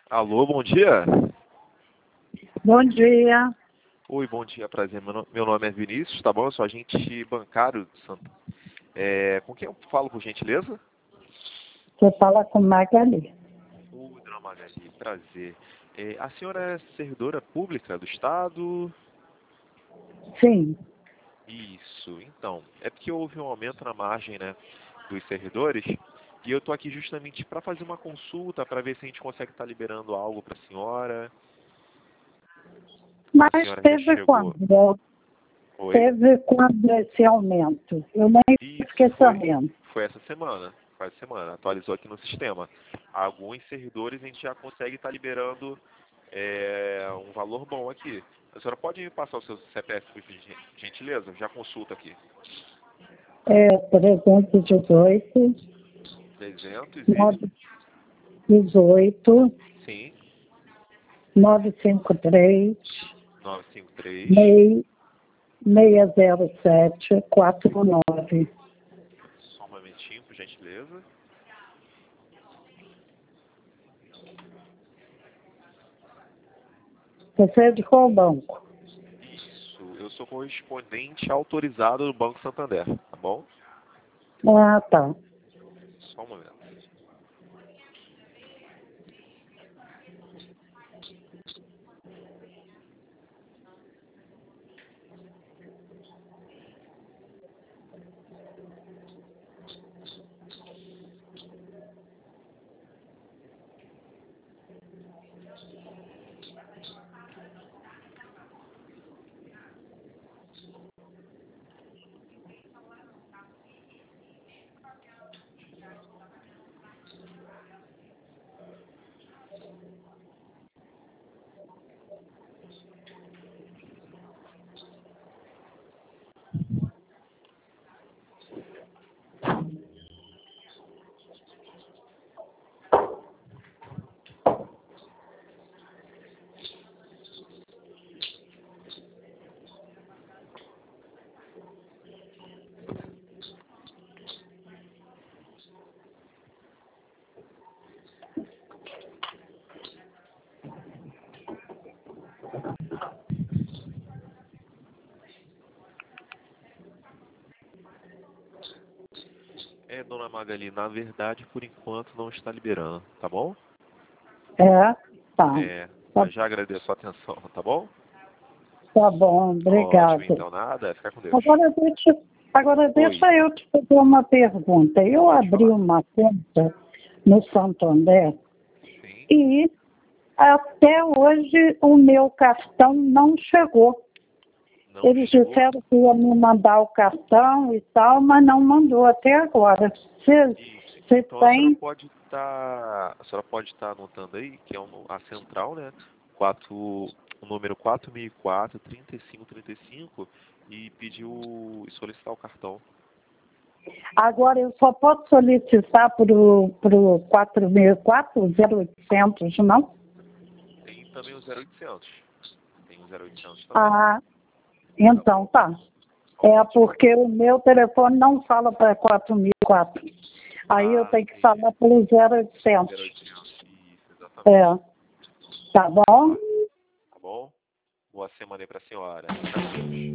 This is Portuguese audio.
Alô, bom dia. Bom dia. Oi, bom dia, prazer. Meu nome é Vinícius, tá bom? Eu sou agente bancário do Santo. Com quem eu falo, por gentileza? Você fala com Magali. Oi, dona Magali, prazer. A senhora é servidora pública do Estado? Sim. Isso, então. É porque houve um aumento na margem, né, dos servidores, e eu tô aqui justamente para fazer uma consulta, para ver se a gente consegue estar liberando algo para a senhora. A Mas senhora já teve chegou. quando? Oi? Teve quando esse aumento? Eu nem Isso, fiquei foi. sabendo. Foi essa semana. Foi essa semana. Atualizou aqui no sistema. Alguns servidores a gente já consegue estar liberando um valor bom aqui. A senhora pode me passar o seu CPF, por gentileza? Já consulta aqui. É 318, 300 e... 918, Sim. 953, 953. 607, 49. Só um momentinho, por gentileza. Você é de qual banco? Isso. Eu sou correspondente autorizado do Banco Santander, tá bom? Ah, tá. Só um momento. Dona Magali, na verdade, por enquanto não está liberando, tá bom? É? Tá. Tá, Mas já agradeço a atenção, tá bom? tá bom, Ótimo, obrigado. então, nada, fica com Deus. Agora Oi. deixa eu te fazer uma pergunta. Eu Pode abri falar. uma conta no Santander Sim. e até hoje o meu cartão não chegou. Não Eles chegou? disseram que ia me mandar o cartão e tal, mas não mandou até agora. Isso. Você Então tem? a senhora pode estar anotando aí, que é a central, né? O número 4004 3535 e pediu e solicitar o cartão. Agora eu só posso solicitar para o 4004, 0800, não? Tem também o 0800. Tem o 0800 também. Ah, então tá. É Ótimo. porque o meu telefone não fala para 4004. Aí eu tenho que Entendi. falar pelo 0800. 0800. Isso, É, exatamente. tá bom? Tá bom? Boa semana aí pra senhora. Fica com Deus.